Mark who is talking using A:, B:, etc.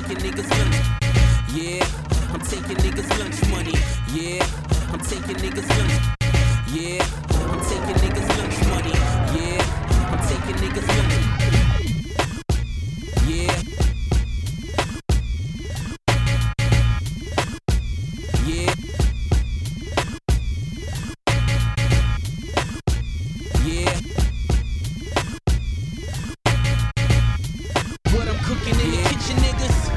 A: taking niggas lunch. Yeah, I'm taking niggas lunch money. Yeah, I'm taking niggas lunch. Yeah, I'm taking niggas lunch money. Yeah, I'm taking niggas lunch.